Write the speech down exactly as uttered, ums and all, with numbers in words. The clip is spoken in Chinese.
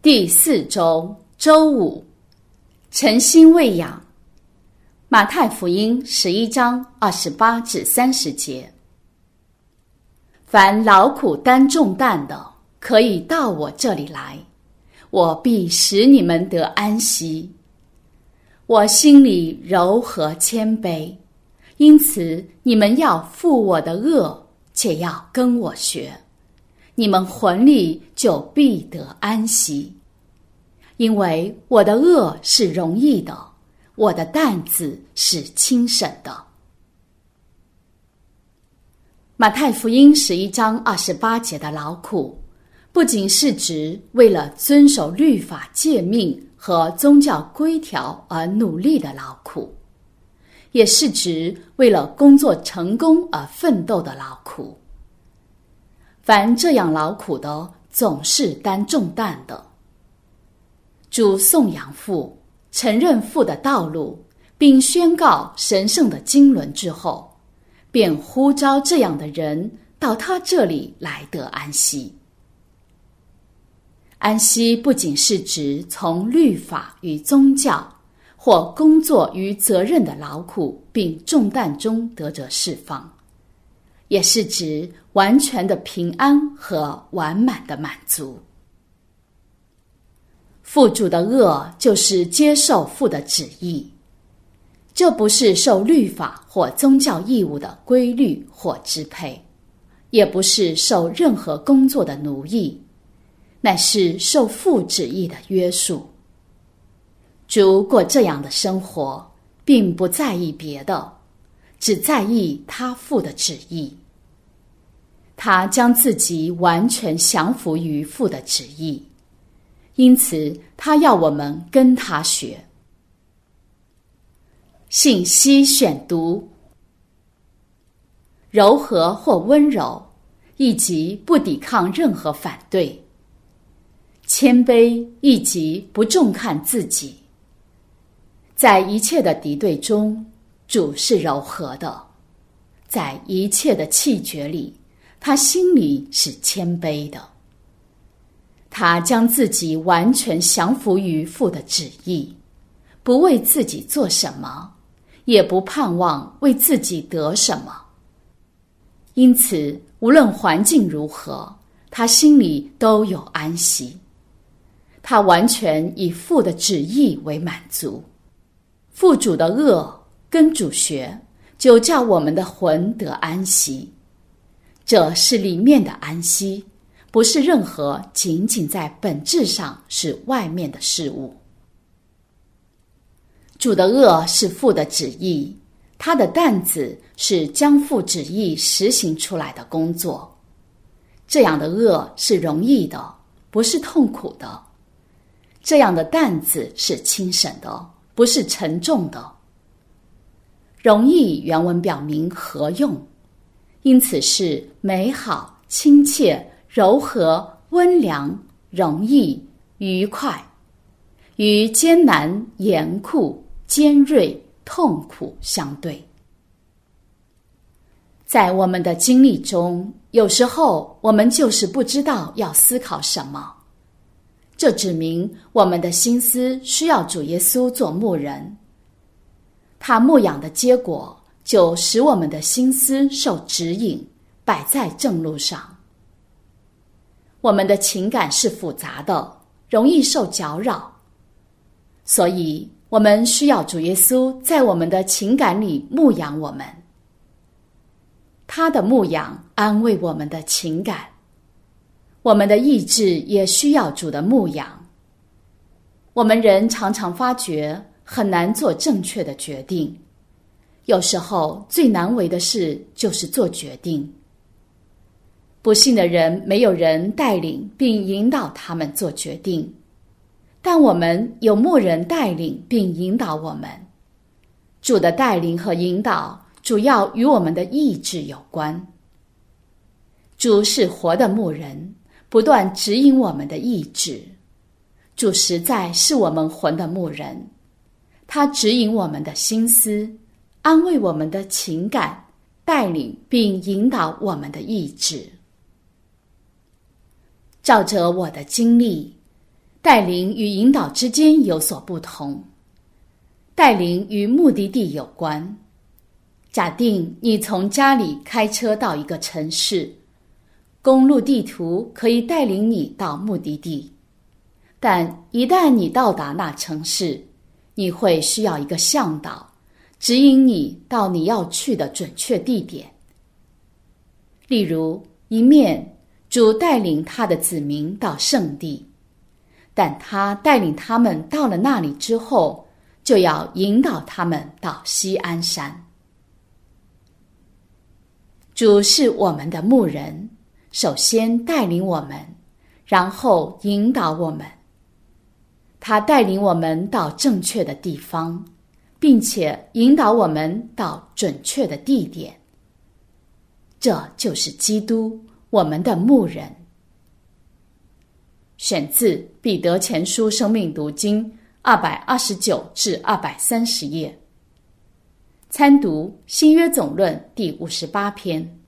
第四周周五，诚心喂养。马太福音十一章二十八至三十节。凡劳苦担重担的，可以到我这里来，我必使你们得安息。我心里柔和谦卑，因此你们要负我的恶，且要跟我学，你们魂里就必得安息。因为我的恶是容易的，我的担子是轻省的。马太福音十一章二十八节的劳苦，不仅是指为了遵守律法诫命和宗教规条而努力的劳苦，也是指为了工作成功而奋斗的劳苦。凡这样劳苦的，总是担重担的。主颂扬父，承认父的道路，并宣告神圣的经纶之后，便呼召这样的人到他这里来得安息。安息不仅是指从律法与宗教或工作与责任的劳苦并重担中得着释放，也是指完全的平安和完满的满足。父主的恶就是接受父的旨意，这不是受律法或宗教义务的规律或支配，也不是受任何工作的奴役，乃是受父旨意的约束。主过这样的生活，并不在意别的，只在意他父的旨意。他将自己完全降服于父的旨意，因此他要我们跟他学。信息选读：柔和或温柔，以及不抵抗任何反对；谦卑，以及不重看自己。在一切的敌对中，主是柔和的；在一切的气绝里，他心里是谦卑的。他将自己完全降服于父的旨意，不为自己做什么，也不盼望为自己得什么。因此，无论环境如何，他心里都有安息。他完全以父的旨意为满足。父主的恶跟主学，就叫我们的魂得安息。这是里面的安息，不是任何仅仅在本质上是外面的事物。主的恶是父的旨意，他的担子是将父旨意实行出来的工作。这样的恶是容易的，不是痛苦的。这样的担子是轻省的，不是沉重的。容易原文表明合用，因此是美好、亲切、柔和、温良、容易、愉快，与艰难、严酷、尖锐、痛苦相对。在我们的经历中，有时候我们就是不知道要思考什么，这指明我们的心思需要主耶稣做牧人。他牧养的结果，就使我们的心思受指引，摆在正路上。我们的情感是复杂的，容易受搅扰，所以我们需要主耶稣在我们的情感里牧养我们。他的牧养安慰我们的情感，我们的意志也需要主的牧养。我们人常常发觉很难做正确的决定，有时候最难为的事就是做决定。不幸的人没有人带领并引导他们做决定，但我们有牧人带领并引导我们。主的带领和引导主要与我们的意志有关。主是活的牧人，不断指引我们的意志。主实在是我们魂的牧人，他指引我们的心思，安慰我们的情感，带领并引导我们的意志。照着我的经历， 带领与引导之间有所不同。带领与目的地有关。假定你从家里开车到一个城市，公路地图可以带领你到目的地，但一旦你到达那城市，你会需要一个向导，指引你到你要去的准确地点。例如，一面主带领他的子民到圣地，但他带领他们到了那里之后，就要引导他们到锡安山。主是我们的牧人，首先带领我们，然后引导我们。他带领我们到正确的地方，并且引导我们到准确的地点。这就是基督，我们的牧人。选自《彼得前书生命读经》二百二十九至二百三十页，参读新约总论第五十八篇。